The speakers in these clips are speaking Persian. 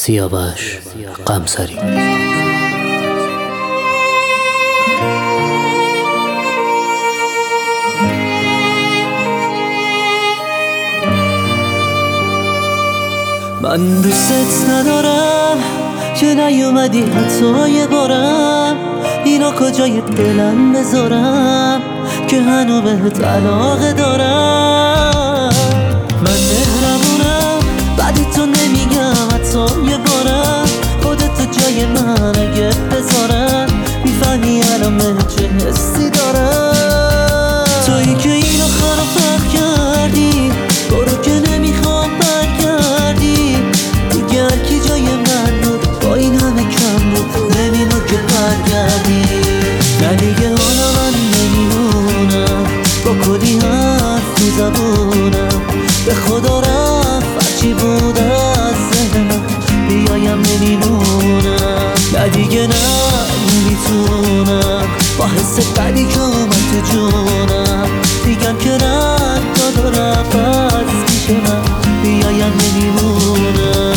سیاوش قمصری. من دوست ندارم که نیومدی حتی یه بارم، اینا کجای دلم بذارم که هنو بهت علاقه دارم. من مهربونم بعد تو نمیگم حتی یه بارم، خودتو جای من اگه بذارم میفهمی الان من چه حسی دارم. تویی که اینو خراب کردی، برو که نمیخوام برگردی دیگه. هرکی جای من بود با این همه کم بود، نمیمون که برگردی. نه دیگه حالا من نمیمونم با کلی حرف تو زبونم، به خدا رفت هرچی بود از ذهن من بیایم نمیمونم. نه دیگه نه نمیتونم با حس بدی که اومد تو جونم، میگم که رد دارم از پیش من بیایم نمیمونم.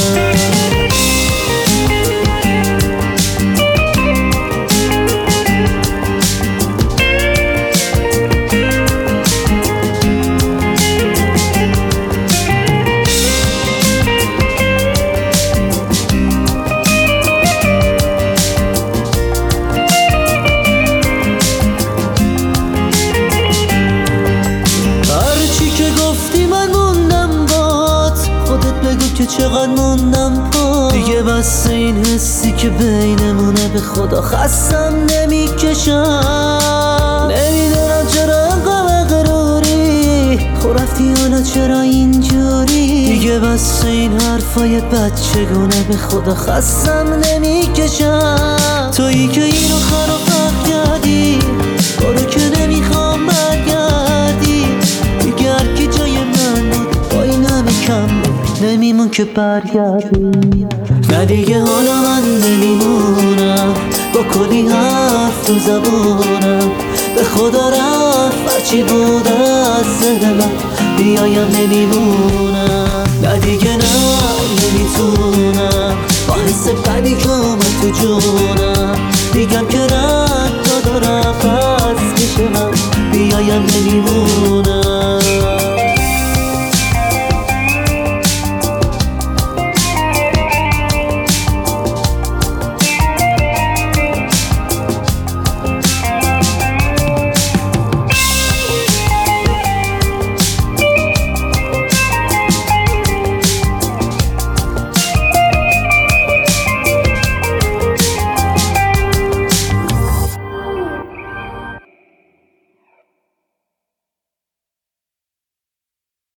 که چقدر موندم پا دیگه، بس این حسی که بینمونه به خدا خستم نمیکشم. نمیدونم چرا انقدر غروری، خب رفتی حالا چرا اینجوری دیگه، بس این حرفای بچگونه به خدا خستم نمیکشم. تویی که اینو خراب کردی، برو که نمیخوام برگردی دیگه. هرکی جای من بود با این همه کم بود نمیمون که برگردی. نه دیگه حالا من نمیمونم با کلی حرف تو زبونم، به خدا رفت هرچی بود از ذهن من بیایم نمیمونم. نه دیگه نه نمیتونم با حس بدی که اومد تو جونم،